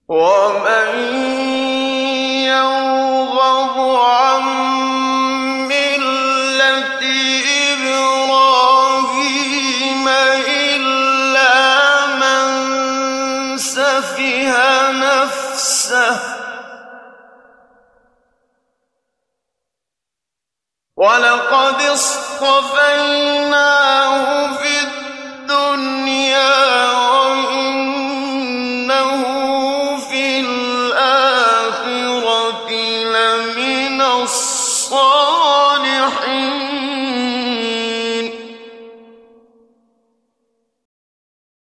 ومن يرغب عن ملة إبراهيم إلا من سفه نفسه ولقد اصطفيناه